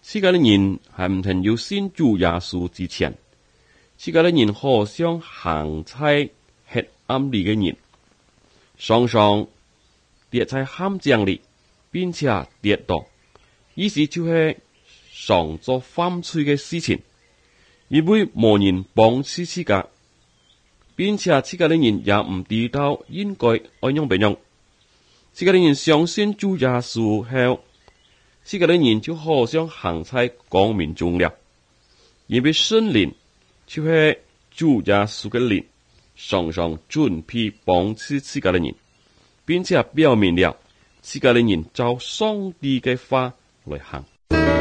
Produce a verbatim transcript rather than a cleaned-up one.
世界的人係唔曾要先主耶穌之前，世界的人好像行在黑暗裏嘅人，常常跌在陷阱裏，並且跌倒，意思就是常做犯罪嘅事情，因為無人幫助自家，並且世界的人也唔知道應該愛樣別樣。世界的人相信主耶穌後，世界的人就好像行在光明中了，因為聖靈就是主耶穌嘅靈，常常準備幫助世界的人，並且表明了世界的人照上帝嘅話來行。